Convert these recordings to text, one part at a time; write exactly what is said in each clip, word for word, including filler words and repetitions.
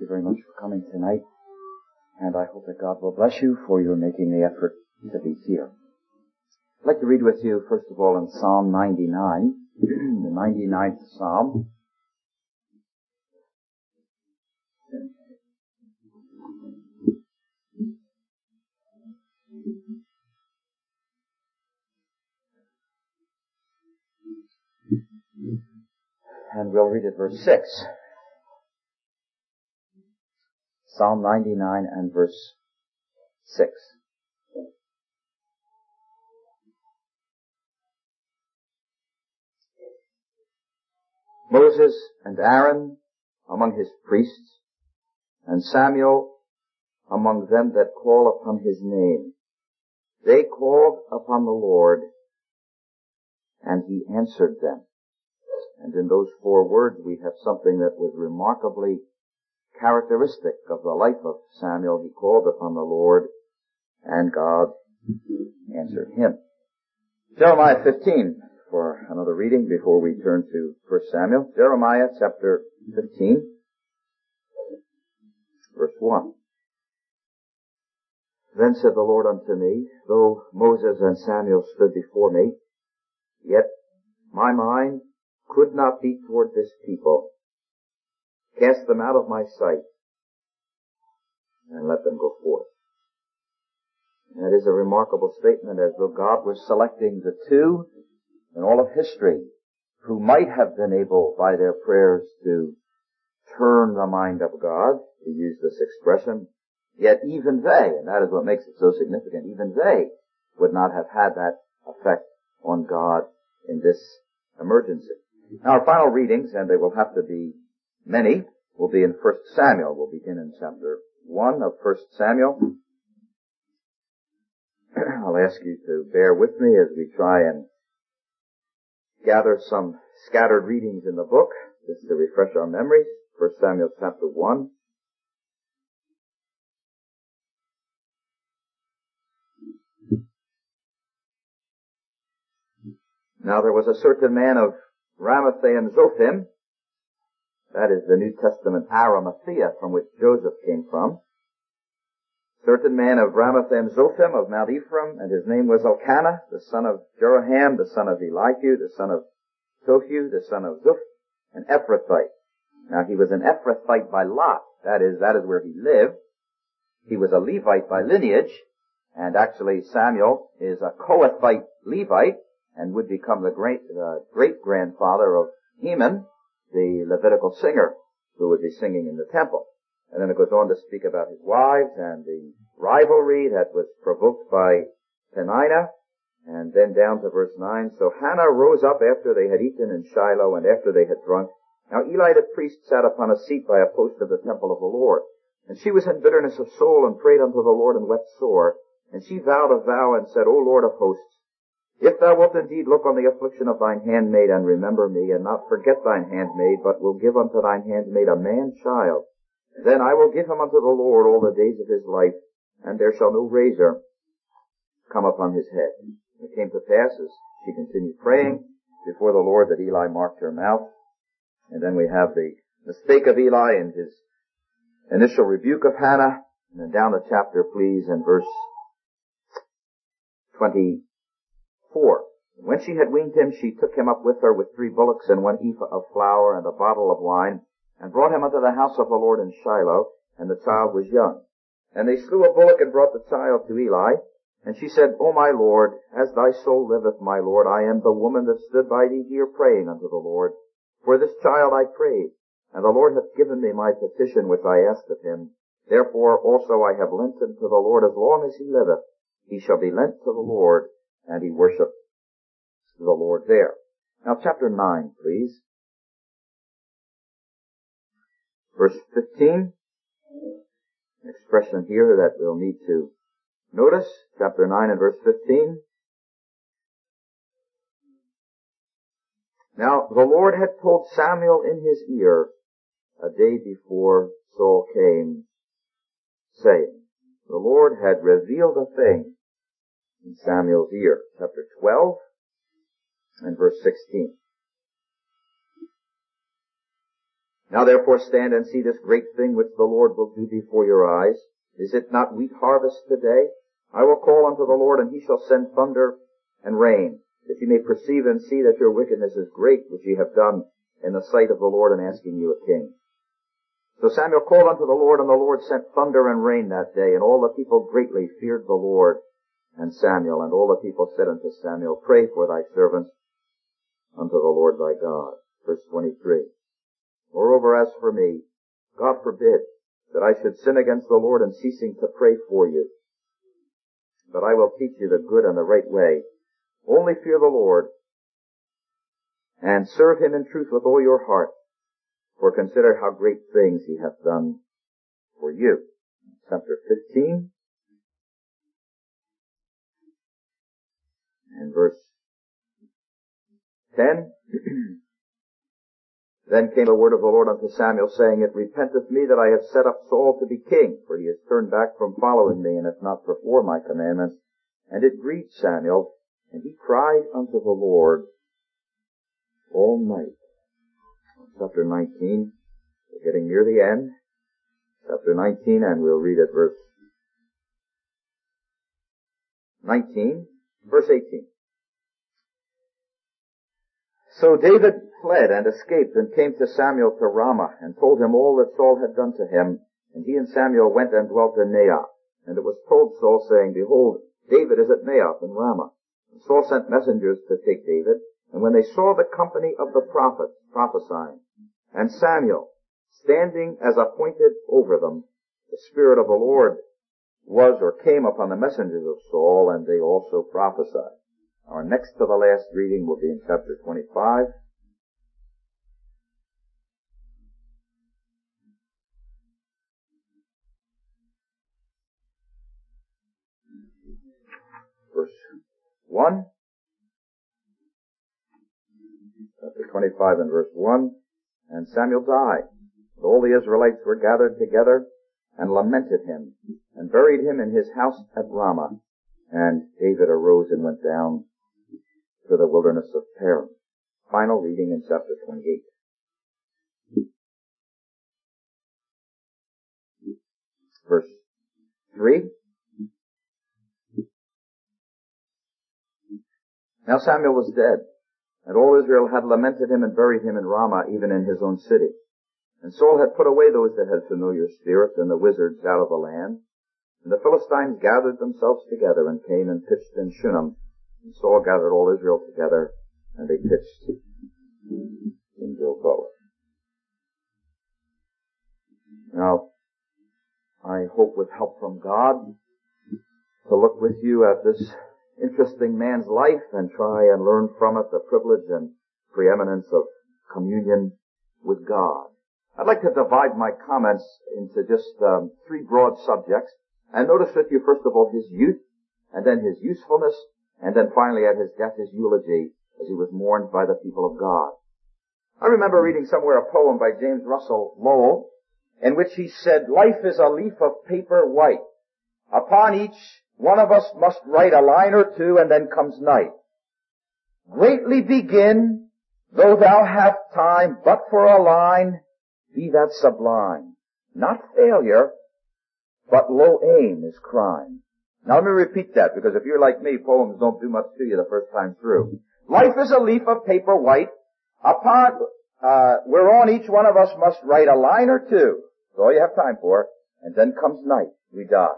very much for coming tonight, and I hope that God will bless you for your making the effort to be here. I'd like to read with you, first of all, in Psalm ninety-nine, the ninety-ninth Psalm. And we'll read at verse six. Psalm ninety-nine and verse six. Moses and Aaron among his priests, and Samuel among them that call upon his name. They called upon the Lord, and he answered them. And in those four words we have something that was remarkably characteristic of the life of Samuel. He called upon the Lord, and God answered him. Jeremiah fifteen, for another reading before we turn to First Samuel. Jeremiah chapter fifteen, verse one. Then said the Lord unto me, though Moses and Samuel stood before me, yet my mind could not be toward this people. Cast them out of my sight, and let them go forth. That is a remarkable statement, as though God was selecting the two in all of history who might have been able, by their prayers, to turn the mind of God, to use this expression. Yet even they, and that is what makes it so significant, even they would not have had that effect on God in this emergency. Now our final readings, and they will have to be many, will be in First Samuel. We'll begin in chapter one of First Samuel. I'll ask you to bear with me as we try and gather some scattered readings in the book, just to refresh our memories. First Samuel chapter one. Now there was a certain man of Ramathaim Zophim, that is the New Testament Arimathea from which Joseph came from. Certain man of Ramathaim Zophim of Mount Ephraim, and his name was Elkanah, the son of Jeroham, the son of Elihu, the son of Tohu, the son of Zuph, an Ephrathite. Now he was an Ephrathite by lot, that is, that is where he lived. He was a Levite by lineage, and actually Samuel is a Kohathite Levite, and would become the great, uh, great-grandfather of Heman, the Levitical singer, who would be singing in the temple. And then it goes on to speak about his wives and the rivalry that was provoked by Peninnah. And then down to verse nine. So Hannah rose up after they had eaten in Shiloh and after they had drunk. Now Eli the priest sat upon a seat by a post of the temple of the Lord. And she was in bitterness of soul and prayed unto the Lord and wept sore. And she vowed a vow and said, O Lord of hosts, if thou wilt indeed look on the affliction of thine handmaid and remember me, and not forget thine handmaid, but will give unto thine handmaid a man-child, then I will give him unto the Lord all the days of his life, and there shall no razor come upon his head. And it came to pass, as she continued praying before the Lord, that Eli marked her mouth. And then we have the mistake of Eli and his initial rebuke of Hannah. And then down the chapter, please, in verse twenty. Four. When she had weaned him, she took him up with her with three bullocks and one ephah of flour and a bottle of wine, and brought him unto the house of the Lord in Shiloh, and the child was young. And they slew a bullock and brought the child to Eli. And she said, O my Lord, as thy soul liveth, my Lord, I am the woman that stood by thee here praying unto the Lord. For this child I prayed, and the Lord hath given me my petition which I asked of him. Therefore also I have lent him to the Lord as long as he liveth. He shall be lent to the Lord. And he worshiped the Lord there. Now chapter nine, please. Verse fifteen. An expression here that we'll need to notice. Chapter nine and verse fifteen. Now the Lord had told Samuel in his ear a day before Saul came, saying, the Lord had revealed a thing in Samuel's ear. Chapter twelve and verse sixteen. Now therefore stand and see this great thing which the Lord will do before your eyes. Is it not wheat harvest today? I will call unto the Lord, and he shall send thunder and rain, that ye may perceive and see that your wickedness is great, which ye have done in the sight of the Lord in asking you a king. So Samuel called unto the Lord, and the Lord sent thunder and rain that day, and all the people greatly feared the Lord and Samuel. And all the people said unto Samuel, Pray for thy servants unto the Lord thy God. Verse twenty-three. Moreover, as for me, God forbid that I should sin against the Lord in ceasing to pray for you. But I will teach you the good and the right way. Only fear the Lord, and serve him in truth with all your heart. For consider how great things he hath done for you. Chapter fifteen. And verse ten. Then came the word of the Lord unto Samuel, saying, It repenteth me that I have set up Saul to be king, for he has turned back from following me, and hath not performed my commandments. And it grieved Samuel, and he cried unto the Lord all night. Chapter nineteen. We're getting near the end. Chapter nineteen, and we'll read at verse nineteen, verse eighteen. So David fled and escaped and came to Samuel to Ramah and told him all that Saul had done to him. And he and Samuel went and dwelt in Naioth. And it was told Saul, saying, Behold, David is at Naioth in Ramah. And Saul sent messengers to take David. And when they saw the company of the prophets prophesying, and Samuel standing as appointed over them, the Spirit of the Lord was or came upon the messengers of Saul, and they also prophesied. Our next to the last reading will be in chapter twenty-five. Verse one. Chapter twenty-five and verse one. And Samuel died. And all the Israelites were gathered together and lamented him and buried him in his house at Ramah. And David arose and went down to the wilderness of Paran. Final reading in chapter twenty-eight. Verse three. Now Samuel was dead, and all Israel had lamented him and buried him in Ramah, even in his own city. And Saul had put away those that had familiar spirits and the wizards out of the land. And the Philistines gathered themselves together and came and pitched in Shunem. And Saul gathered all Israel together, and they pitched in Gilboa. Now, I hope with help from God to look with you at this interesting man's life and try and learn from it the privilege and preeminence of communion with God. I'd like to divide my comments into just um, three broad subjects, and notice with you first of all his youth, and then his usefulness, and then finally at his death his eulogy as he was mourned by the people of God. I remember reading somewhere a poem by James Russell Lowell in which he said, Life is a leaf of paper white. Upon each one of us must write a line or two, and then comes night. Greatly begin, though thou have time but for a line, be that sublime. Not failure, but low aim is crime. Now let me repeat that, because if you're like me, poems don't do much to you the first time through. Life is a leaf of paper white. Upon, uh, whereon each one of us must write a line or two. That's all you have time for. And then comes night. We die.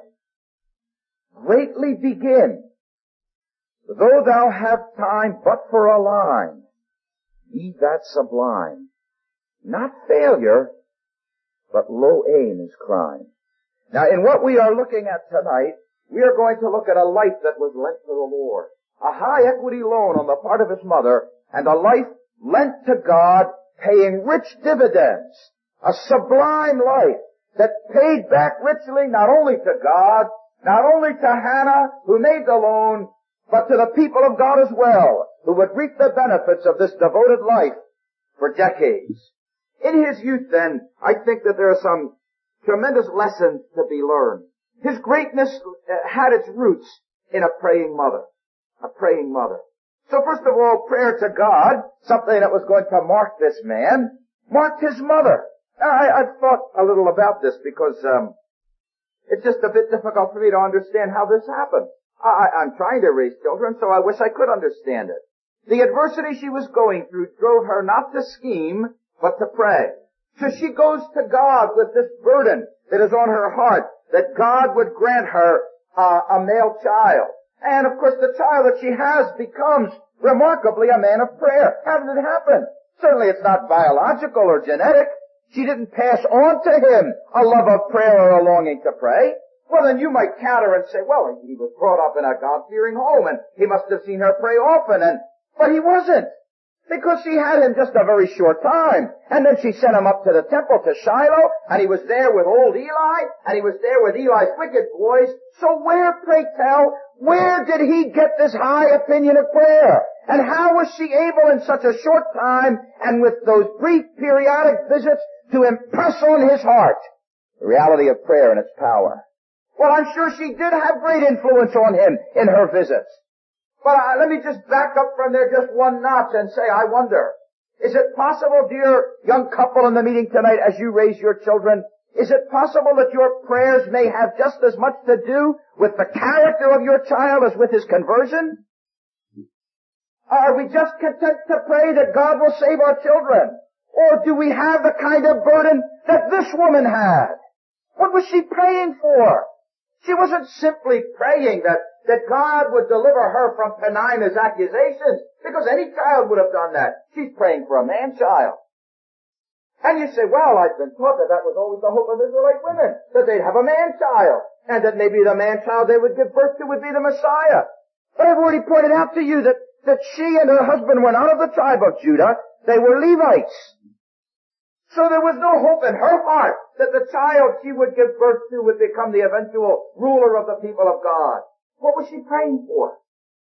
Greatly begin, though thou have time but for a line. Be that sublime. Not failure, but low aim is crime. Now, in what we are looking at tonight, we are going to look at a life that was lent to the Lord. A high equity loan on the part of his mother, and a life lent to God, paying rich dividends. A sublime life that paid back richly not only to God, not only to Hannah, who made the loan, but to the people of God as well, who would reap the benefits of this devoted life for decades. In his youth, then, I think that there are some tremendous lessons to be learned. His greatness had its roots in a praying mother. A praying mother. So first of all, prayer to God, something that was going to mark this man, marked his mother. I, I've thought a little about this because um, it's just a bit difficult for me to understand how this happened. I, I'm trying to raise children, so I wish I could understand it. The adversity she was going through drove her not to scheme, but to pray. So she goes to God with this burden that is on her heart, that God would grant her uh, a male child. And of course the child that she has becomes remarkably a man of prayer. How did it happen? Certainly it's not biological or genetic. She didn't pass on to him a love of prayer or a longing to pray. Well, then you might counter and say, well, he was brought up in a God-fearing home and he must have seen her pray often, and but he wasn't. Because she had him just a very short time. And then she sent him up to the temple to Shiloh, and he was there with old Eli, and he was there with Eli's wicked boys. So where, pray tell, where did he get this high opinion of prayer? And how was she able in such a short time, and with those brief periodic visits, to impress on his heart the reality of prayer and its power? Well, I'm sure she did have great influence on him in her visits. But uh, let me just back up from there just one notch and say, I wonder, is it possible, dear young couple in the meeting tonight, as you raise your children, is it possible that your prayers may have just as much to do with the character of your child as with his conversion? Are we just content to pray that God will save our children? Or do we have the kind of burden that this woman had? What was she praying for? She wasn't simply praying that, that God would deliver her from Peninnah's accusations, because any child would have done that. She's praying for a man-child. And you say, well, I've been taught that that was always the hope of Israelite women, that they'd have a man-child, and that maybe the man-child they would give birth to would be the Messiah. But I've already pointed out to you that, that she and her husband were not of the tribe of Judah. They were Levites. So there was no hope in her heart that the child she would give birth to would become the eventual ruler of the people of God. What was she praying for?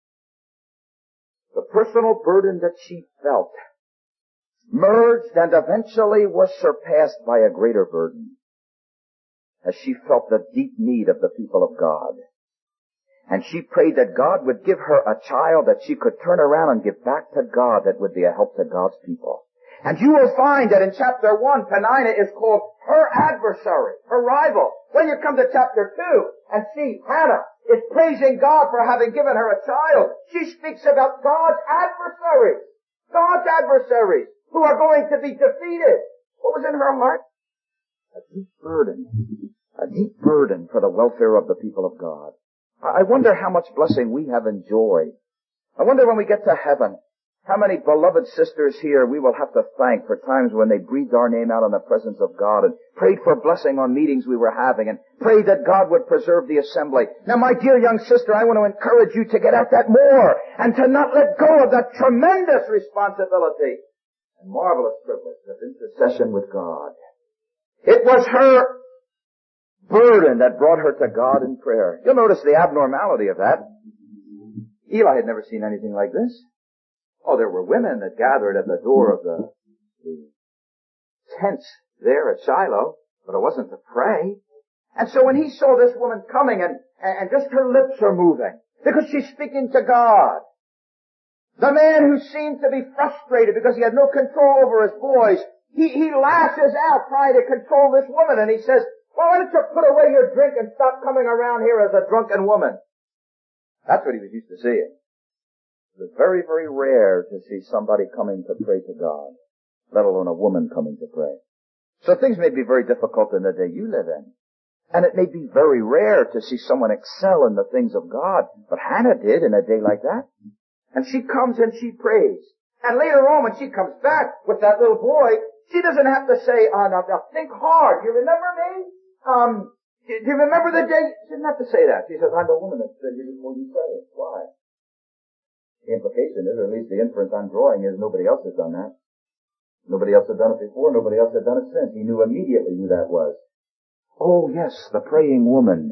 The personal burden that she felt merged and eventually was surpassed by a greater burden as she felt the deep need of the people of God. And she prayed that God would give her a child that she could turn around and give back to God that would be a help to God's people. And you will find that in chapter one, Peninnah is called her adversary, her rival. When you come to chapter two and see Hannah is praising God for having given her a child, she speaks about God's adversaries, God's adversaries who are going to be defeated. What was in her heart? A deep burden, a deep burden for the welfare of the people of God. I wonder how much blessing we have enjoyed. I wonder when we get to heaven, how many beloved sisters here we will have to thank for times when they breathed our name out in the presence of God and prayed for blessing on meetings we were having and prayed that God would preserve the assembly. Now, my dear young sister, I want to encourage you to get at that more and to not let go of that tremendous responsibility and marvelous privilege of intercession with God. It was her burden that brought her to God in prayer. You'll notice the abnormality of that. Eli had never seen anything like this. Oh, there were women that gathered at the door of the, the tents there at Shiloh, but it wasn't to pray. And so when he saw this woman coming and, and just her lips are moving, because she's speaking to God, the man who seemed to be frustrated because he had no control over his boys, he, he lashes out trying to control this woman, and he says, well, why don't you put away your drink and stop coming around here as a drunken woman? That's what he was used to seeing. It was very, very rare to see somebody coming to pray to God, let alone a woman coming to pray. So things may be very difficult in the day you live in. And it may be very rare to see someone excel in the things of God. But Hannah did in a day like that. And she comes and she prays. And later on when she comes back with that little boy, she doesn't have to say, oh, now, now think hard. You remember me? Um, do you remember the day? She doesn't have to say that. She says, I'm the woman that stood here before you say it. Why? The implication is, or at least the inference I'm drawing is, nobody else has done that. Nobody else had done it before, nobody else had done it since. He knew immediately who that was. Oh yes, the praying woman.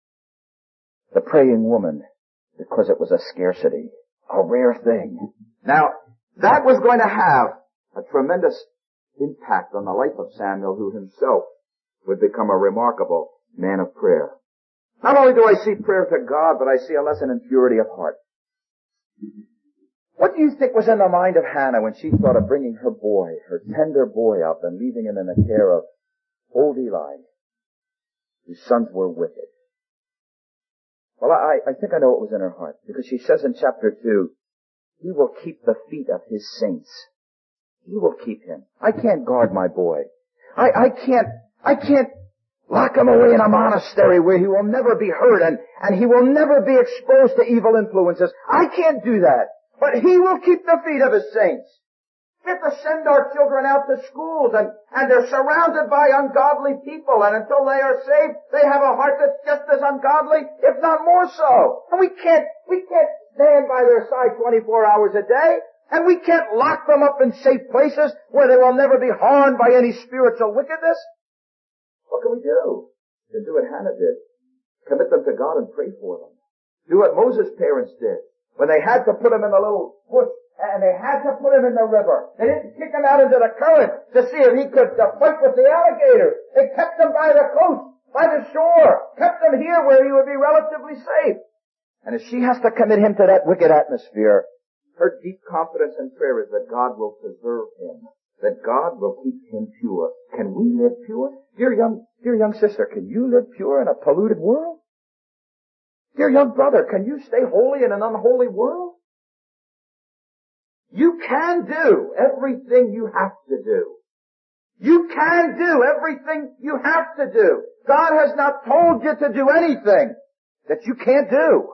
The praying woman, because it was a scarcity, a rare thing. Now, that was going to have a tremendous impact on the life of Samuel, who himself would become a remarkable man of prayer. Not only do I see prayer to God, but I see a lesson in purity of heart. What do you think was in the mind of Hannah when she thought of bringing her boy, her tender boy up and leaving him in the care of old Eli, whose sons were wicked? Well, I, I think I know what was in her heart, because she says in chapter two, He will keep the feet of His saints. He will keep him. I can't guard my boy. I, I can't, I can't lock him away in a monastery where he will never be hurt and, and he will never be exposed to evil influences. I can't do that. But He will keep the feet of His saints. We have to send our children out to schools and, and they're surrounded by ungodly people, and until they are saved, they have a heart that's just as ungodly, if not more so. And we can't, we can't stand by their side twenty-four hours a day, and we can't lock them up in safe places where they will never be harmed by any spiritual wickedness. What can we do? We can do what Hannah did. Commit them to God and pray for them. Do what Moses' parents did. When they had to put him in the little bush, and they had to put him in the river. They didn't kick him out into the current to see if he could uh, fight with the alligators. They kept him by the coast, by the shore, kept him here where he would be relatively safe. And if she has to commit him to that wicked atmosphere, her deep confidence and prayer is that God will preserve him, that God will keep him pure. Can we live pure? Dear young, dear young sister, can you live pure in a polluted world? Dear young brother, can you stay holy in an unholy world? You can do everything you have to do. You can do everything you have to do. God has not told you to do anything that you can't do.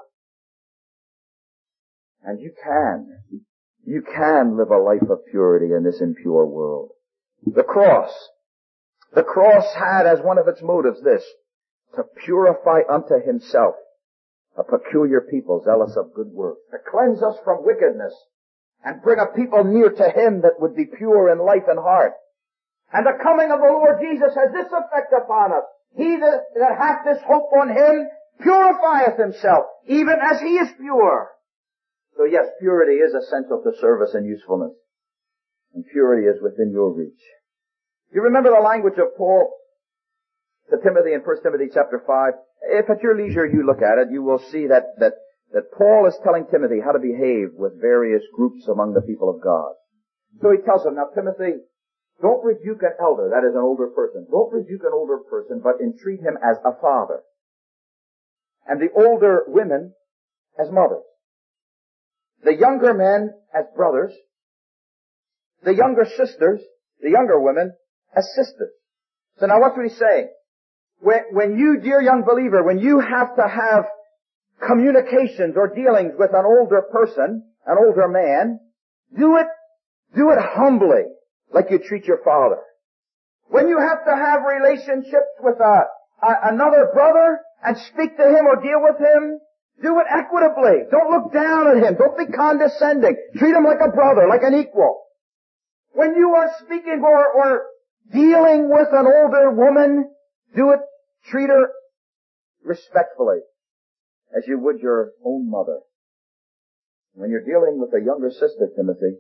And you can. You can live a life of purity in this impure world. The cross. The cross had as one of its motives this, to purify unto Himself a peculiar people zealous of good works, to cleanse us from wickedness and bring a people near to Him that would be pure in life and heart. And the coming of the Lord Jesus has this effect upon us. He that, that hath this hope on Him purifieth himself, even as He is pure. So yes, purity is essential to service and usefulness. And purity is within your reach. You remember the language of Paul to Timothy in First Timothy chapter five? If at your leisure you look at it, you will see that, that, that Paul is telling Timothy how to behave with various groups among the people of God. So he tells him, now Timothy, don't rebuke an elder, that is an older person. Don't rebuke an older person, but entreat him as a father. And the older women as mothers. The younger men as brothers. The younger sisters, the younger women, as sisters. So now what's he saying? When, when you, dear young believer, when you have to have communications or dealings with an older person, an older man, do it, do it humbly, like you treat your father. When you have to have relationships with a, a, another brother and speak to him or deal with him, do it equitably. Don't look down at him. Don't be condescending. Treat him like a brother, like an equal. When you are speaking or, or dealing with an older woman, do it, treat her respectfully, as you would your own mother. When you're dealing with a younger sister, Timothy,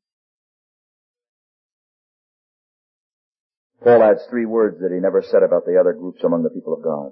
Paul adds three words that he never said about the other groups among the people of God.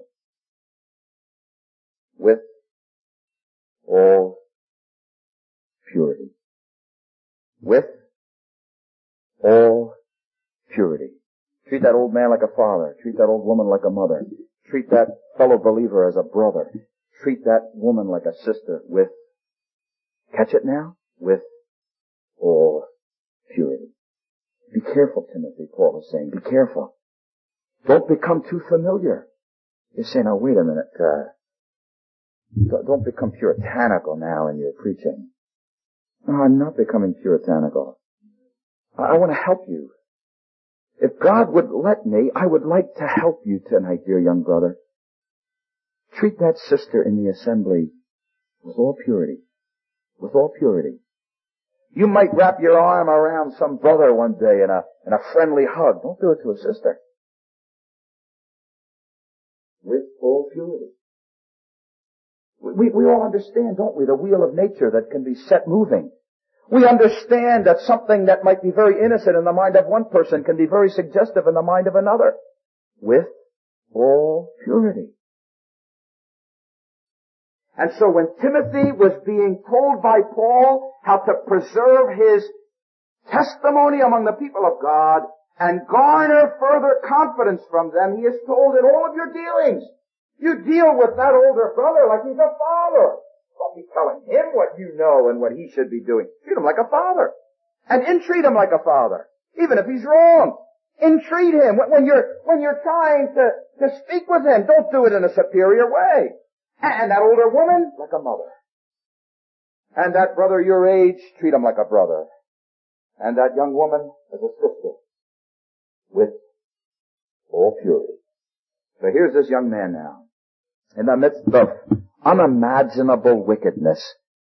With all purity. With all purity. Treat that old man like a father. Treat that old woman like a mother. Treat that fellow believer as a brother. Treat that woman like a sister with, catch it now? With all purity. Be careful, Timothy, Paul is saying. Be careful. Don't become too familiar. You say, now wait a minute, uh, don't become puritanical now in your preaching. No, I'm not becoming puritanical. I want to help you. If God would let me, I would like to help you tonight, dear young brother. Treat that sister in the assembly with all purity. With all purity. You might wrap your arm around some brother one day in a, in a friendly hug. Don't do it to a sister. With all purity. We, we all understand, don't we, the wheel of nature that can be set moving. We understand that something that might be very innocent in the mind of one person can be very suggestive in the mind of another. With all purity. And so when Timothy was being told by Paul how to preserve his testimony among the people of God and garner further confidence from them, he is told in all of your dealings, you deal with that older brother like he's a father. Don't be telling him what you know and what he should be doing. Treat him like a father. And entreat him like a father. Even if he's wrong. Entreat him. When you're, when you're trying to, to speak with him, don't do it in a superior way. And that older woman, like a mother. And that brother your age, treat him like a brother. And that young woman as a sister. With all purity. So here's this young man now. In the midst of unimaginable wickedness.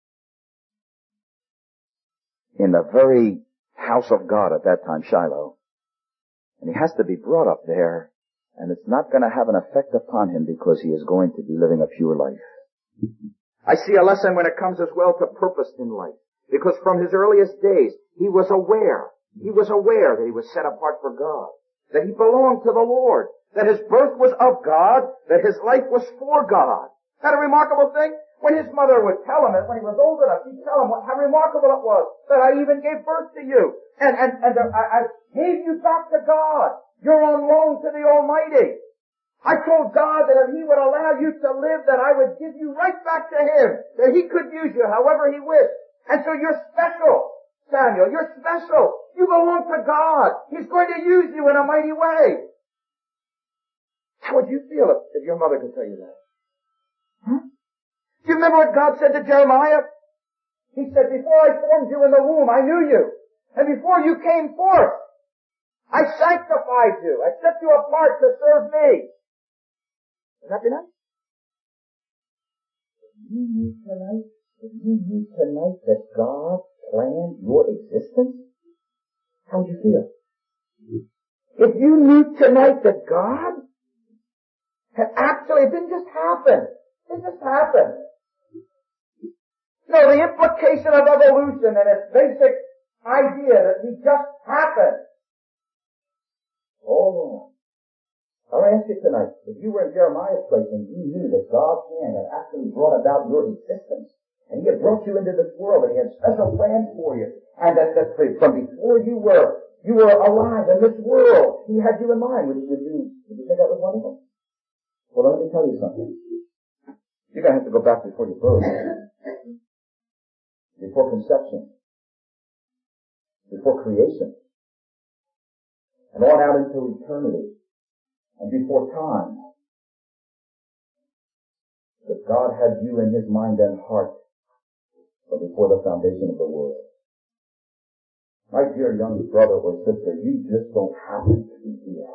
In the very house of God at that time, Shiloh. And he has to be brought up there. And it's not going to have an effect upon him because he is going to be living a pure life. I see a lesson when it comes as well to purpose in life. Because from his earliest days, he was aware. He was aware that he was set apart for God. That he belonged to the Lord. That his birth was of God. That his life was for God. Isn't that a remarkable thing? When his mother would tell him it, when he was old enough, she'd tell him what, how remarkable it was that I even gave birth to you. And, and, and uh, I, I gave you back to God. You're on loan to the Almighty. I told God that if He would allow you to live, that I would give you right back to Him. That He could use you however He wished. And so you're special, Samuel. You're special. You belong to God. He's going to use you in a mighty way. How would you feel if, if your mother could tell you that? Huh? Do you remember what God said to Jeremiah? He said, before I formed you in the womb, I knew you. And before you came forth, I sanctified you. I set you apart to serve me. Would that be nice? If you knew tonight, if you knew tonight that God planned your existence, how would you feel? If you knew tonight that God had actually, it didn't just happen. It just happened. No, the implication of evolution and its basic idea that we just happen. Hold on. I want to ask you tonight, if you were in Jeremiah's place and you knew that God's hand had actually brought about your existence, and He had brought you into this world, and He had special plans for you, and that, that from before you were, you were alive in this world, He had you in mind, would, would you, would you think that was wonderful? Well, let me tell you something. You're going to have to go back before your birth. Before conception. Before creation. And on out into eternity. And before time. That God had you in His mind and heart from before the foundation of the world. My dear young brother or sister, you just don't happen to be here.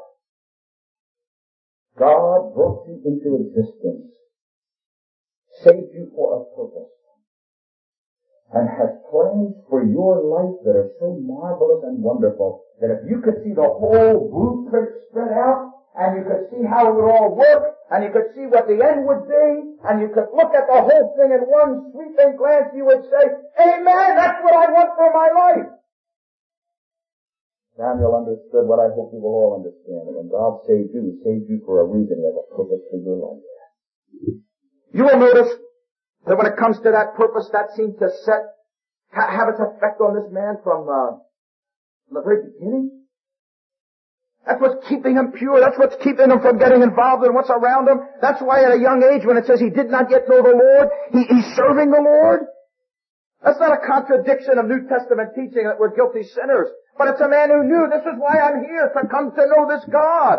God brought you into existence, saved you for a purpose, and has plans for your life that are so marvelous and wonderful that if you could see the whole blueprint spread out, and you could see how it would all work, and you could see what the end would be, and you could look at the whole thing in one sweeping glance, you would say, Amen, that's what I want for my life. Samuel understood what I hope you will all understand. And when God saved you, He saved you for a reason. He has a purpose for your life. You will notice that when it comes to that purpose, that seems to set, have its effect on this man from, uh, from the very beginning. That's what's keeping him pure. That's what's keeping him from getting involved in what's around him. That's why at a young age, when it says he did not yet know the Lord, he, he's serving the Lord. That's not a contradiction of New Testament teaching that we're guilty sinners. But it's a man who knew this is why I'm here, to come to know this God.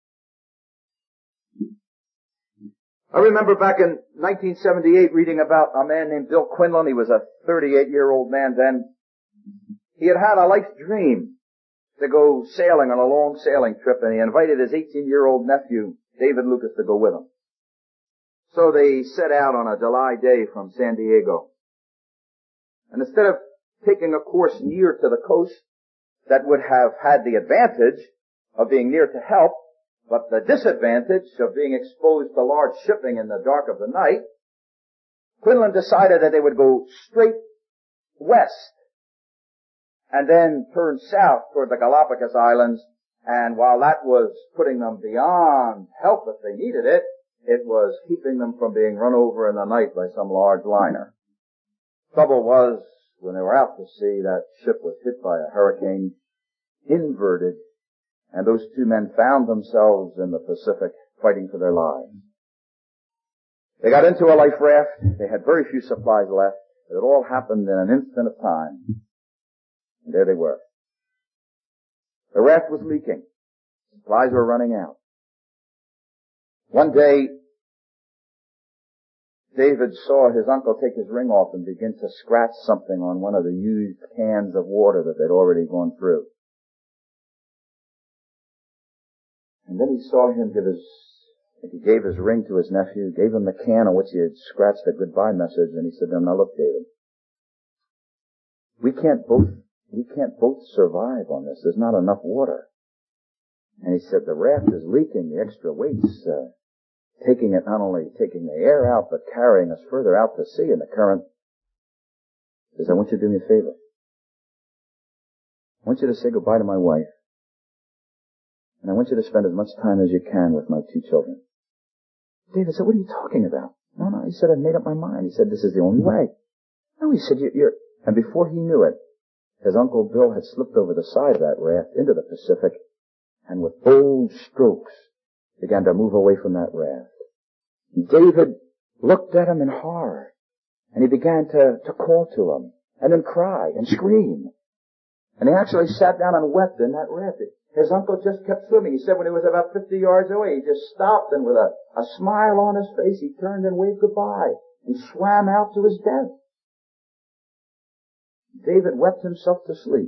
I remember back in nineteen seventy-eight reading about a man named Bill Quinlan. He was a thirty-eight-year-old man then. He had had a life dream to go sailing on a long sailing trip, and he invited his eighteen-year-old nephew, David Lucas, to go with him. So they set out on a July day from San Diego. And instead of taking a course near to the coast that would have had the advantage of being near to help, but the disadvantage of being exposed to large shipping in the dark of the night, Quinlan decided that they would go straight west and then turn south toward the Galapagos Islands. And while that was putting them beyond help if they needed it, it was keeping them from being run over in the night by some large liner. Trouble was, when they were out to sea, that ship was hit by a hurricane, inverted, and those two men found themselves in the Pacific fighting for their lives. They got into a life raft. They had very few supplies left. It all happened in an instant of time. And there they were. The raft was leaking. Supplies were running out. One day, David saw his uncle take his ring off and begin to scratch something on one of the used cans of water that they'd already gone through. And then he saw him give his, he gave his ring to his nephew, gave him the can on which he had scratched a goodbye message, and he said to him, "Now look, David, we can't both, we can't both survive on this. There's not enough water." And he said, "The raft is leaking, the extra weight's, uh, taking it, not only taking the air out, but carrying us further out to sea in the current." He says, "I want you to do me a favor. I want you to say goodbye to my wife. And I want you to spend as much time as you can with my two children." David said, "What are you talking about?" "No, no," he said, "I've made up my mind." He said, "This is the only way." No, he said, you're, and before he knew it, his Uncle Bill had slipped over the side of that raft into the Pacific, and with bold strokes began to move away from that raft. And David looked at him in horror, and he began to, to call to him, and then cry and scream. And he actually sat down and wept in that raft. His uncle just kept swimming. He said when he was about fifty yards away, he just stopped, and with a, a smile on his face, he turned and waved goodbye and swam out to his death. David wept himself to sleep.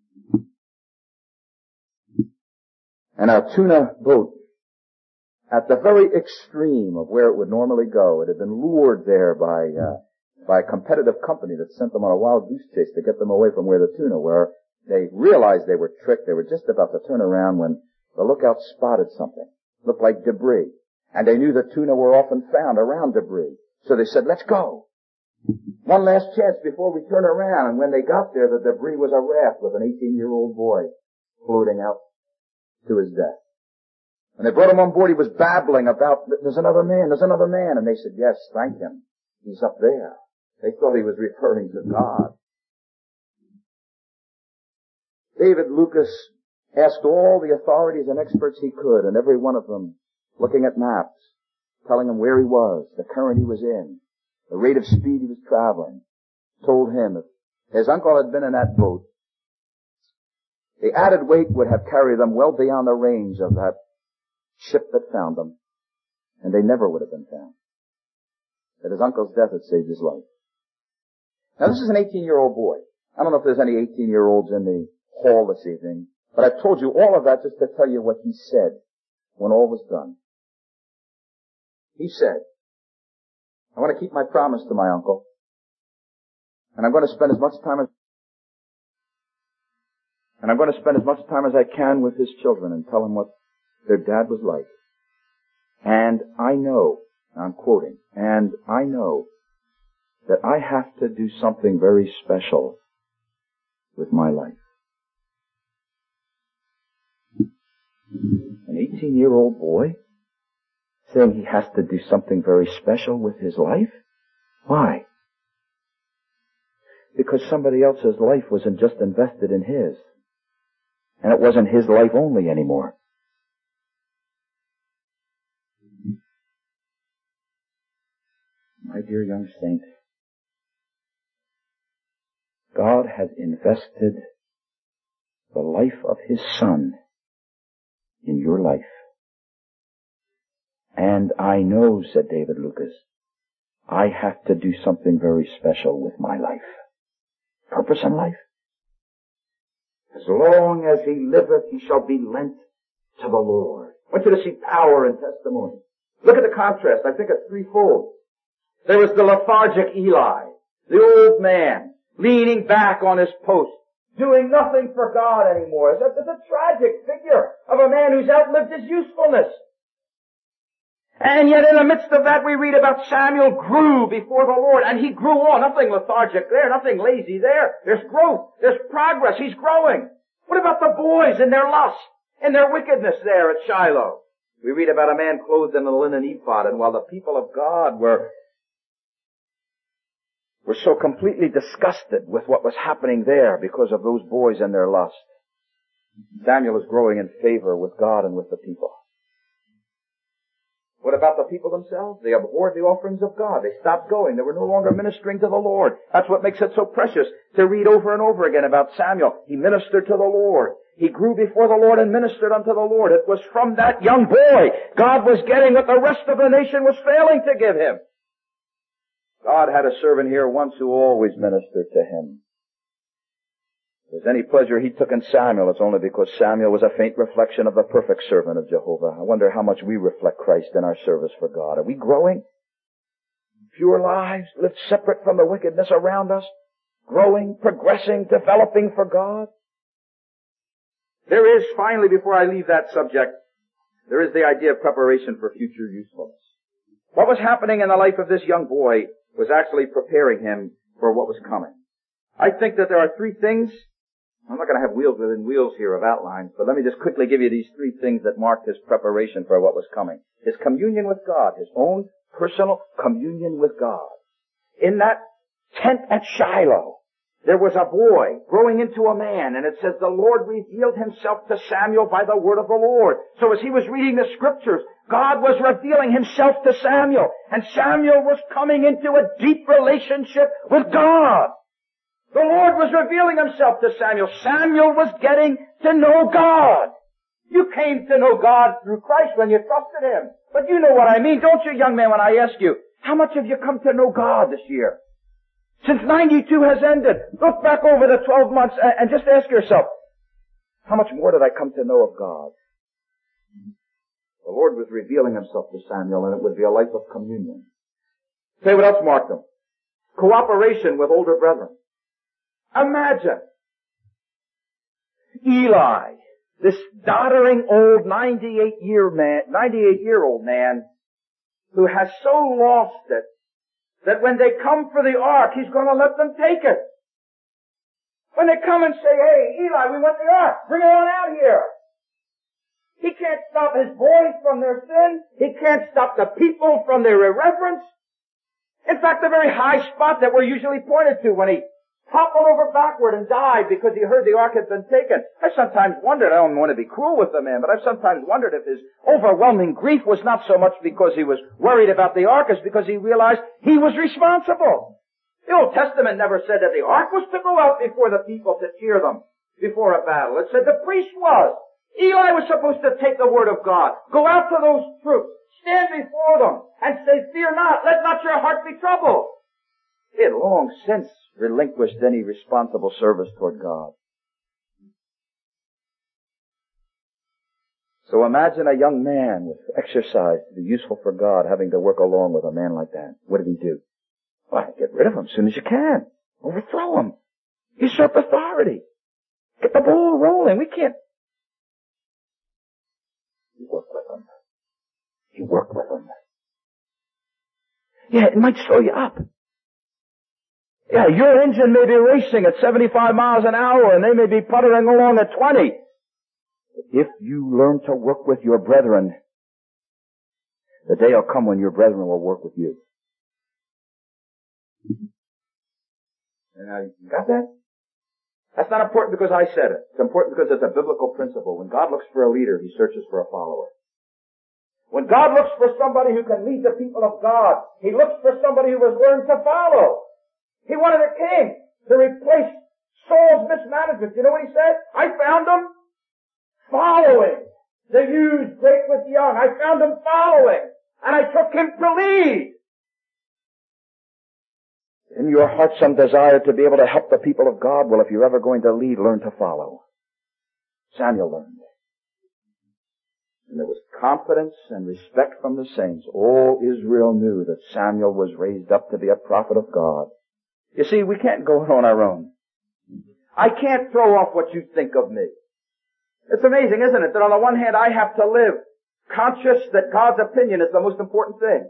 And our tuna boat, at the very extreme of where it would normally go, it had been lured there by uh, by a competitive company that sent them on a wild goose chase to get them away from where the tuna were. They realized they were tricked. They were just about to turn around when the lookout spotted something. It looked like debris. And they knew the tuna were often found around debris. So they said, "Let's go. One last chance before we turn around." And when they got there, the debris was a raft with an eighteen-year-old boy floating out to his death. When they brought him on board, he was babbling about, "There's another man, there's another man." And they said, "Yes, thank him. He's up there." They thought he was referring to God. David Lucas asked all the authorities and experts he could, and every one of them, looking at maps, telling him where he was, the current he was in, the rate of speed he was traveling, told him if his uncle had been in that boat, the added weight would have carried them well beyond the range of that ship that found them, and they never would have been found. That his uncle's death had saved his life. Now this is an eighteen-year-old boy. I don't know if there's any eighteen-year-olds in the hall this evening, but I've told you all of that just to tell you what he said when all was done. He said, "I want to keep my promise to my uncle, and I'm going to spend as much time as and I'm going to spend as much time as I can with his children and tell them what their dad was like. And I know," I'm quoting, "and I know that I have to do something very special with my life." An eighteen-year-old boy saying he has to do something very special with his life? Why? Because somebody else's life wasn't just invested in his. And it wasn't his life only anymore. My dear young saint, God has invested the life of His Son in your life. And I know, said David Lucas, I have to do something very special with my life. Purpose in life? As long as he liveth, he shall be lent to the Lord. I want you to see power and testimony. Look at the contrast. I think it's threefold. There was the lethargic Eli, the old man, leaning back on his post, doing nothing for God anymore. It's a, it's a tragic figure of a man who's outlived his usefulness. And yet in the midst of that we read about Samuel grew before the Lord, and he grew on. Nothing lethargic there, nothing lazy there. There's growth, there's progress, he's growing. What about the boys and their lust and their wickedness there at Shiloh? We read about a man clothed in a linen ephod, and while the people of God were, were so completely disgusted with what was happening there because of those boys and their lust, Samuel is growing in favor with God and with the people. What about the people themselves? They abhorred the offerings of God. They stopped going. They were no longer ministering to the Lord. That's what makes it so precious to read over and over again about Samuel. He ministered to the Lord. He grew before the Lord and ministered unto the Lord. It was from that young boy God was getting what the rest of the nation was failing to give him. God had a servant here once who always ministered to him. If there's any pleasure he took in Samuel, it's only because Samuel was a faint reflection of the perfect servant of Jehovah. I wonder how much we reflect Christ in our service for God. Are we growing? Pure lives, lived separate from the wickedness around us? Growing, progressing, developing for God? There is, finally, before I leave that subject, there is the idea of preparation for future usefulness. What was happening in the life of this young boy was actually preparing him for what was coming. I think that there are three things. I'm not going to have wheels within wheels here of outlines, but let me just quickly give you these three things that marked his preparation for what was coming. His communion with God, his own personal communion with God. In that tent at Shiloh, there was a boy growing into a man, and it says the Lord revealed himself to Samuel by the word of the Lord. So as he was reading the scriptures, God was revealing himself to Samuel, and Samuel was coming into a deep relationship with God. The Lord was revealing himself to Samuel. Samuel was getting to know God. You came to know God through Christ when you trusted him. But you know what I mean, don't you, young man, when I ask you, how much have you come to know God this year? Since ninety-two has ended, look back over the twelve months and just ask yourself, how much more did I come to know of God? The Lord was revealing himself to Samuel, and it would be a life of communion. Say what else marked him? Cooperation with older brethren. Imagine Eli, this doddering old ninety-eight year man, ninety-eight year old man who has so lost it that when they come for the ark, he's going to let them take it. When they come and say, hey, Eli, we want the ark. Bring it on out here. He can't stop his boys from their sin. He can't stop the people from their irreverence. In fact, the very high spot that we're usually pointed to when he toppled over backward and died because he heard the ark had been taken. I sometimes wondered, I don't want to be cruel with the man, but I've sometimes wondered if his overwhelming grief was not so much because he was worried about the ark as because he realized he was responsible. The Old Testament never said that the ark was to go out before the people to cheer them before a battle. It said the priest was. Eli was supposed to take the word of God, go out to those troops, stand before them, and say, fear not, let not your heart be troubled. He had long since relinquished any responsible service toward God. So imagine a young man with exercise to be useful for God having to work along with a man like that. What did he do? Well, get rid of him as soon as you can. Overthrow him. Usurp authority. Get the ball rolling. We can't. You work with him. You work with him. Yeah, it might slow you up. Yeah, your engine may be racing at seventy-five miles an hour and they may be puttering along at twenty. If you learn to work with your brethren, the day will come when your brethren will work with you. Now, you got that? That's not important because I said it. It's important because it's a biblical principle. When God looks for a leader, he searches for a follower. When God looks for somebody who can lead the people of God, he looks for somebody who has learned to follow. He wanted a king to replace Saul's mismanagement. You know what he said? I found him following. The youths great with young. I found him following. And I took him to lead. In your heart some desire to be able to help the people of God. Well, if you're ever going to lead, learn to follow. Samuel learned. And there was confidence and respect from the saints. All Israel knew that Samuel was raised up to be a prophet of God. You see, we can't go on our own. I can't throw off what you think of me. It's amazing, isn't it, that on the one hand I have to live conscious that God's opinion is the most important thing.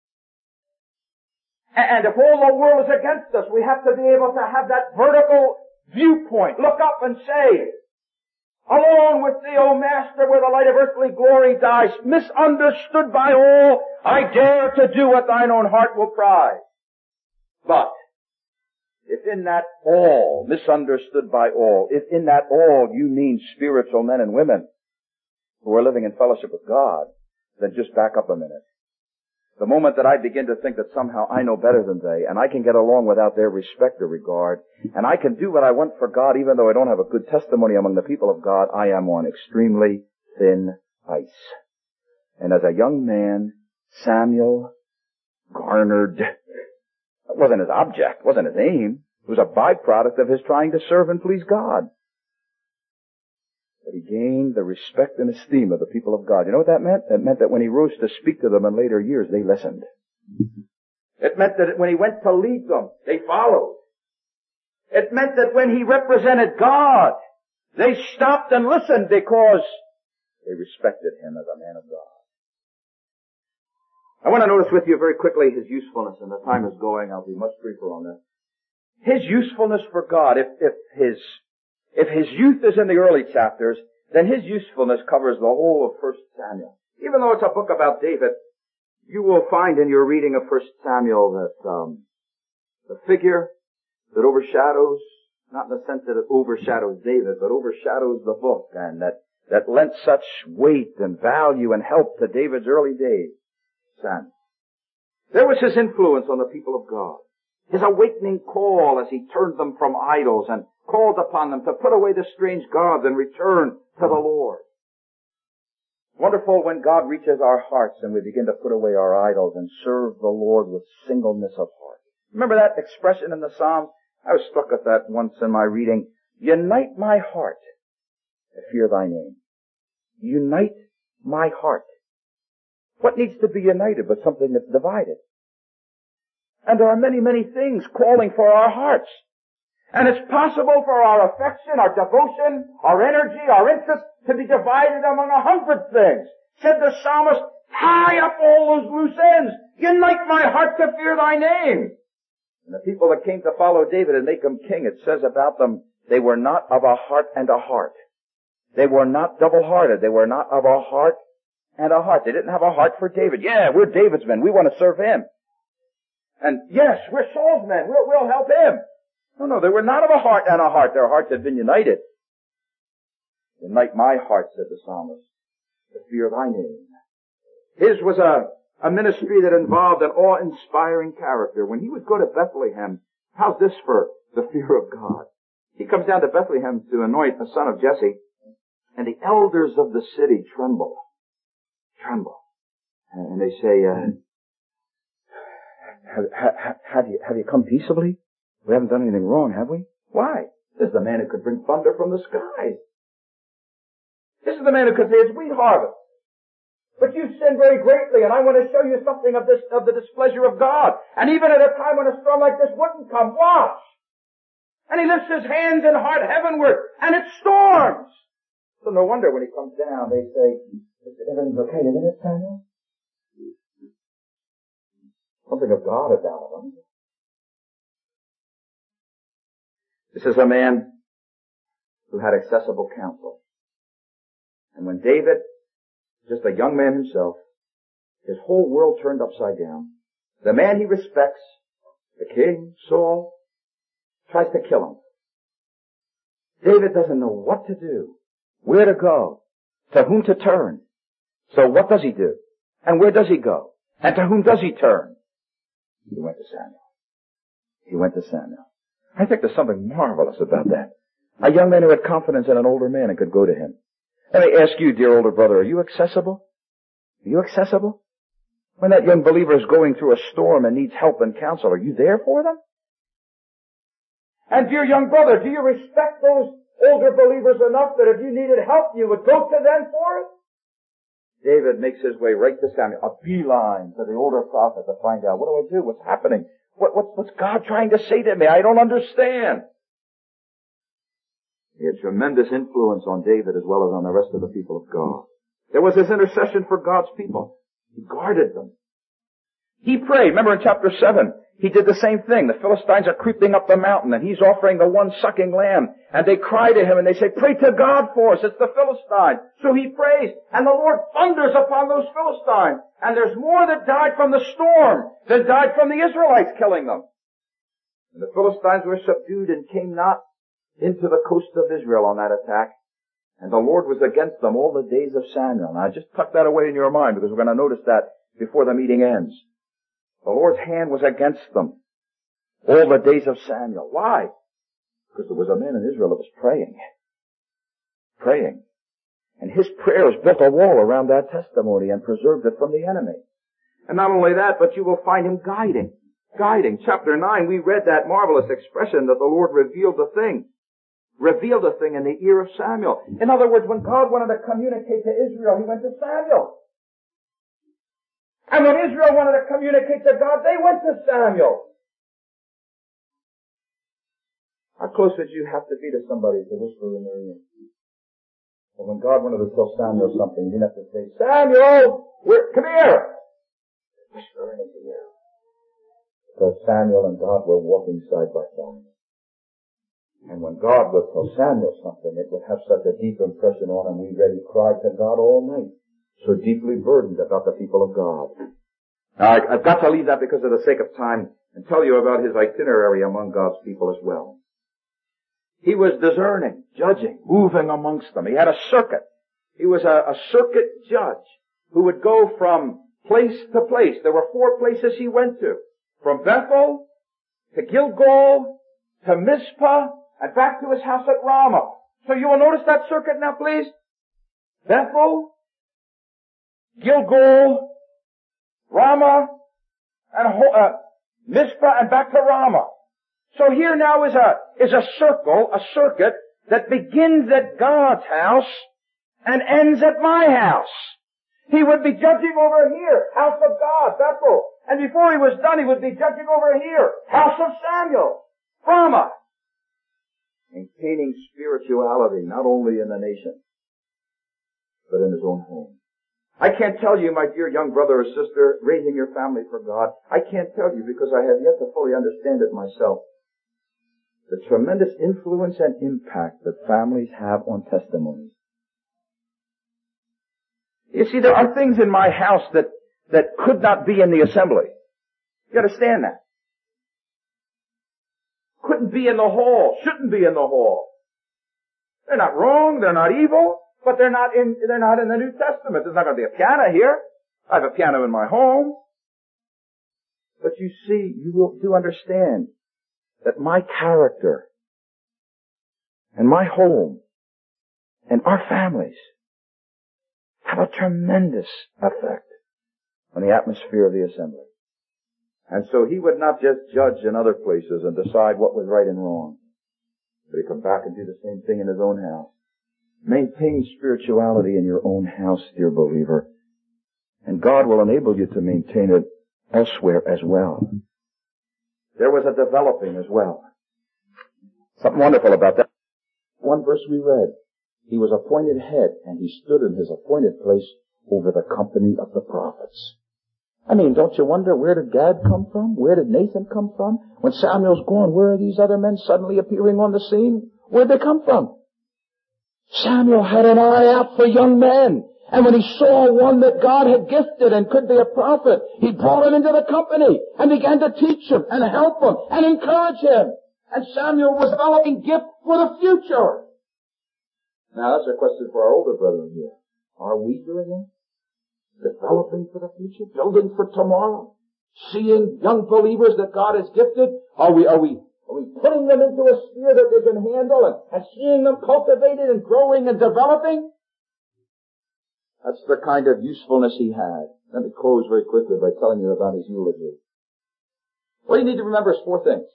And if all the world is against us, we have to be able to have that vertical viewpoint. Look up and say, Alone with thee, O Master, where the light of earthly glory dies. Misunderstood by all, I dare to do what thine own heart will prize. But, if in that all, misunderstood by all, if in that all you mean spiritual men and women who are living in fellowship with God, then just back up a minute. The moment that I begin to think that somehow I know better than they, and I can get along without their respect or regard, and I can do what I want for God even though I don't have a good testimony among the people of God, I am on extremely thin ice. And as a young man, Samuel garnered, it wasn't his object, wasn't his aim, it was a byproduct of his trying to serve and please God. But he gained the respect and esteem of the people of God. You know what that meant? That meant that when he rose to speak to them in later years, they listened. It meant that when he went to lead them, they followed. It meant that when he represented God, they stopped and listened because they respected him as a man of God. I want to notice with you very quickly his usefulness, and the time is going. I'll be much briefer on this. His usefulness for God, if, if his If his youth is in the early chapters, then his usefulness covers the whole of First Samuel. Even though it's a book about David, you will find in your reading of First Samuel that um, the figure that overshadows, not in the sense that it overshadows David, but overshadows the book, and that, that lent such weight and value and help to David's early days, Samuel. There was his influence on the people of God. His awakening call as he turned them from idols and called upon them to put away the strange gods and return to the Lord. Wonderful when God reaches our hearts and we begin to put away our idols and serve the Lord with singleness of heart. Remember that expression in the Psalms? I was struck at that once in my reading. Unite my heart to fear thy name. Unite my heart. What needs to be united but something that's divided? And there are many, many things calling for our hearts. And it's possible for our affection, our devotion, our energy, our interest to be divided among a hundred things. Said the psalmist, tie up all those loose ends. Unite my heart to fear thy name. And the people that came to follow David and make him king, it says about them, they were not of a heart and a heart. They were not double-hearted. They were not of a heart and a heart. They didn't have a heart for David. Yeah, we're David's men. We want to serve him. And yes, we're Saul's men. We'll, we'll help him. No, no, they were not of a heart and a heart. Their hearts had been united. Unite my heart, said the psalmist, to fear thy name. His was a, a ministry that involved an awe-inspiring character. When he would go to Bethlehem, how's this for the fear of God? He comes down to Bethlehem to anoint a son of Jesse, and the elders of the city tremble. Tremble. And they say, uh, have, have, have you, have you come peaceably? We haven't done anything wrong, have we? Why? This is the man who could bring thunder from the skies. This is the man who could say it's wheat harvest. But you've sinned very greatly, and I want to show you something of this, of the displeasure of God. And even at a time when a storm like this wouldn't come, watch! And he lifts his hands and heart heavenward, and it storms! So no wonder when he comes down, they say, everything's okay, isn't it, Samuel? Something of God about him. This is a man who had accessible counsel. And when David, just a young man himself, his whole world turned upside down, the man he respects, the king, Saul, tries to kill him. David doesn't know what to do, where to go, to whom to turn. So what does he do? And where does he go? And to whom does he turn? He went to Samuel. He went to Samuel. I think there's something marvelous about that. A young man who had confidence in an older man and could go to him. Let me ask you, dear older brother, are you accessible? Are you accessible? When that young believer is going through a storm and needs help and counsel, are you there for them? And dear young brother, do you respect those older believers enough that if you needed help, you would go to them for it? David makes his way right to Samuel, a beeline to the older prophet to find out, what do I do? What's happening? What, what, what's God trying to say to me? I don't understand. He had tremendous influence on David as well as on the rest of the people of God. There was his intercession for God's people. He guarded them. He prayed. Remember in chapter seven, he did the same thing. The Philistines are creeping up the mountain, and he's offering the one sucking lamb. And they cry to him, and they say, pray to God for us. It's the Philistines. So he prays, and the Lord thunders upon those Philistines. And there's more that died from the storm than died from the Israelites killing them. And the Philistines were subdued and came not into the coast of Israel on that attack. And the Lord was against them all the days of Samuel. Now just tuck that away in your mind, because we're going to notice that before the meeting ends. The Lord's hand was against them all the days of Samuel. Why? Because there was a man in Israel that was praying. Praying. And his prayers built a wall around that testimony and preserved it from the enemy. And not only that, but you will find him guiding. Guiding. Chapter nine, we read that marvelous expression that the Lord revealed the thing. Revealed a thing in the ear of Samuel. In other words, when God wanted to communicate to Israel, he went to Samuel. And when Israel wanted to communicate to God, they went to Samuel. How close would you have to be to somebody to whisper in their ear? Well, when God wanted to tell Samuel something, he didn't have to say, Samuel, we're, come here. Whisper in his ear. Because Samuel and God were walking side by side. And when God would tell Samuel something, it would have such a deep impression on him. We read he cried to God all night. So deeply burdened about the people of God. Now, I've got to leave that because of the sake of time and tell you about his itinerary among God's people as well. He was discerning, judging, moving amongst them. He had a circuit. He was a, a circuit judge who would go from place to place. There were four places he went to. From Bethel to Gilgal to Mizpah and back to his house at Ramah. So you will notice that circuit now, please. Bethel, Gilgal, Ramah, and uh, Mizpah, and back to Ramah. So here now is a is a circle, a circuit that begins at God's house and ends at my house. He would be judging over here, house of God, Bethel, and before he was done, he would be judging over here, house of Samuel, Ramah, maintaining spirituality not only in the nation but in his own home. I can't tell you, my dear young brother or sister, raising your family for God, I can't tell you because I have yet to fully understand it myself. The tremendous influence and impact that families have on testimonies. You see, there are things in my house that, that could not be in the assembly. You understand that? Couldn't be in the hall, shouldn't be in the hall. They're not wrong, they're not evil. But they're not in, they're not in the New Testament. There's not going to be a piano here. I have a piano in my home. But you see, you will do understand that my character and my home and our families have a tremendous effect on the atmosphere of the assembly. And so he would not just judge in other places and decide what was right and wrong, but he'd come back and do the same thing in his own house. Maintain spirituality in your own house, dear believer, and God will enable you to maintain it elsewhere as well. There was a developing as well. Something wonderful about that. One verse we read, he was appointed head, and he stood in his appointed place over the company of the prophets. I mean, don't you wonder, where did Gad come from? Where did Nathan come from? When Samuel's gone, where are these other men suddenly appearing on the scene? Where'd they come from? Samuel had an eye out for young men. And when he saw one that God had gifted and could be a prophet, he brought him into the company and began to teach him and help him and encourage him. And Samuel was developing gift for the future. Now that's a question for our older brethren here. Are we doing it? Developing for the future? Building for tomorrow? Seeing young believers that God has gifted? Are we, are we Are we putting them into a sphere that they can handle and, and seeing them cultivated and growing and developing? That's the kind of usefulness he had. Let me close very quickly by telling you about his eulogy. What you need to remember is four things.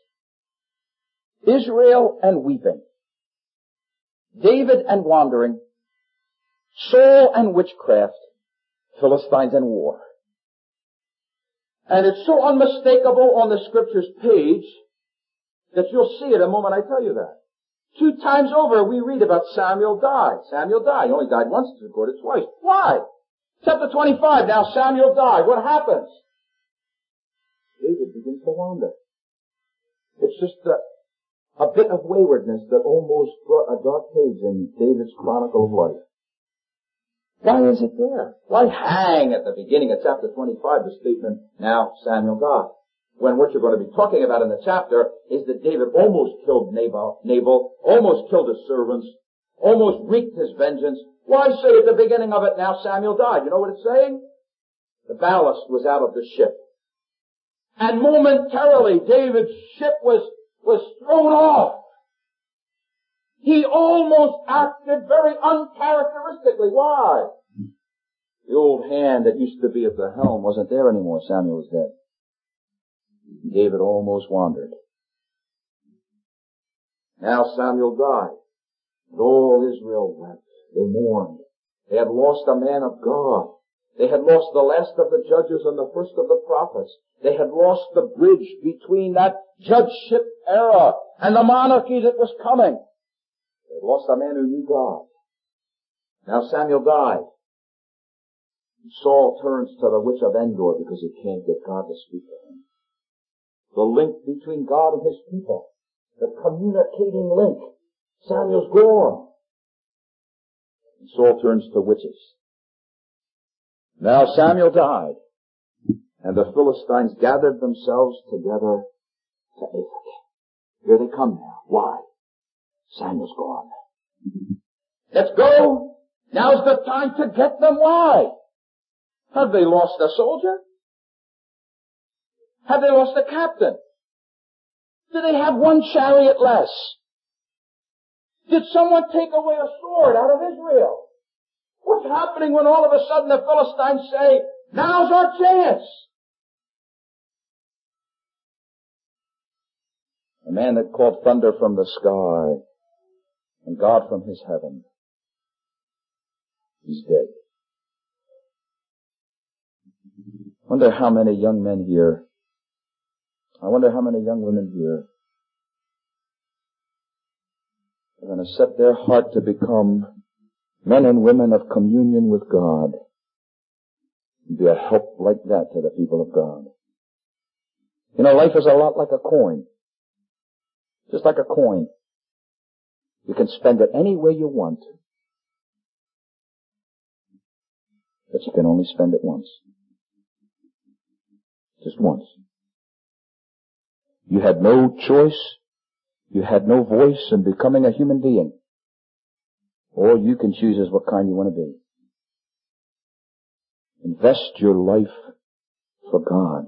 Israel and weeping. David and wandering. Saul and witchcraft. Philistines and war. And it's so unmistakable on the scripture's page that you'll see it the moment I tell you that. Two times over we read about Samuel died. Samuel died. He only died once, it's recorded twice. Why? Chapter twenty-five, now Samuel died. What happens? David begins to wander. It's just a, a bit of waywardness that almost brought a dark page in David's chronicle of life. Why is it there? Why hang at the beginning of chapter twenty-five the statement, now Samuel died? When what you're going to be talking about in the chapter is that David almost killed Nabal, Nabal, almost killed his servants, almost wreaked his vengeance. Why say at the beginning of it, now Samuel died? You know what it's saying? The ballast was out of the ship. And momentarily David's ship was, was thrown off. He almost acted very uncharacteristically. Why? The old hand that used to be at the helm wasn't there anymore. Samuel was dead. David almost wandered. Now Samuel died. And all Israel wept. They mourned. They had lost a man of God. They had lost the last of the judges and the first of the prophets. They had lost the bridge between that judgeship era and the monarchy that was coming. They had lost a man who knew God. Now Samuel died. Saul turns to the witch of Endor because he can't get God to speak to him. The link between God and his people. The communicating link. Samuel's gone. And Saul turns to witches. Now Samuel died, and the Philistines gathered themselves together to Aphek. Here they come now. Why? Samuel's gone. Let's go. Now's the time to get them. Why? Have they lost a soldier? Have they lost a captain? Do they have one chariot less? Did someone take away a sword out of Israel? What's happening when all of a sudden the Philistines say, now's our chance? A man that called thunder from the sky and God from his heaven. He's dead. I wonder how many young men here, I wonder how many young women here are going to set their heart to become men and women of communion with God. Be a help like that to the people of God. You know, life is a lot like a coin. Just like a coin. You can spend it any way you want. But you can only spend it once. Just once. You had no choice. You had no voice in becoming a human being. All you can choose is what kind you want to be. Invest your life for God.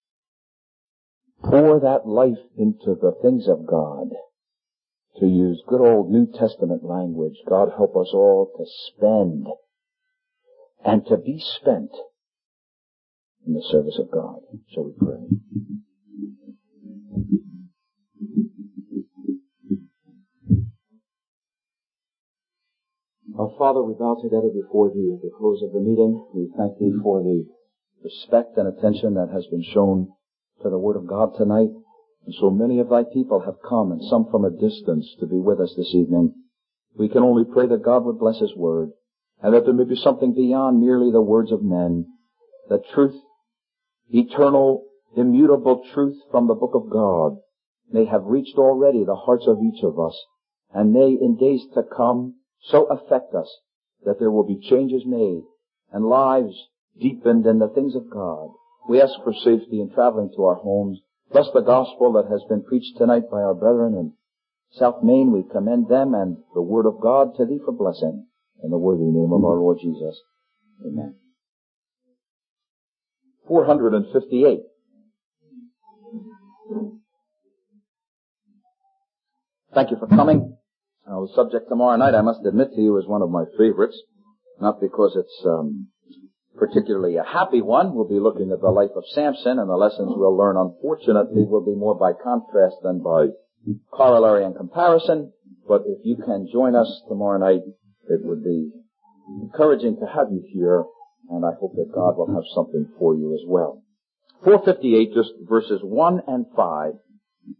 Pour that life into the things of God. To use good old New Testament language, God help us all to spend and to be spent in the service of God. Shall we pray? Our Father, we bow together before Thee at the close of the meeting. We thank Thee for the respect and attention that has been shown to the Word of God tonight. And so many of Thy people have come, and some from a distance, to be with us this evening. We can only pray that God would bless His Word, and that there may be something beyond merely the words of men. That truth, eternal, immutable truth from the Book of God, may have reached already the hearts of each of us, and may in days to come so affect us that there will be changes made and lives deepened in the things of God. We ask for safety in traveling to our homes. Bless the gospel that has been preached tonight by our brethren in South Main. We commend them and the Word of God to Thee for blessing. In the worthy name of our Lord Jesus. Amen. four hundred fifty-eight. Thank you for coming. Uh, the subject tomorrow night, I must admit to you, is one of my favorites. Not because it's um, particularly a happy one. We'll be looking at the life of Samson, and the lessons we'll learn, unfortunately, will be more by contrast than by corollary and comparison. But if you can join us tomorrow night, it would be encouraging to have you here, and I hope that God will have something for you as well. four fifty-eight, just verses one and five.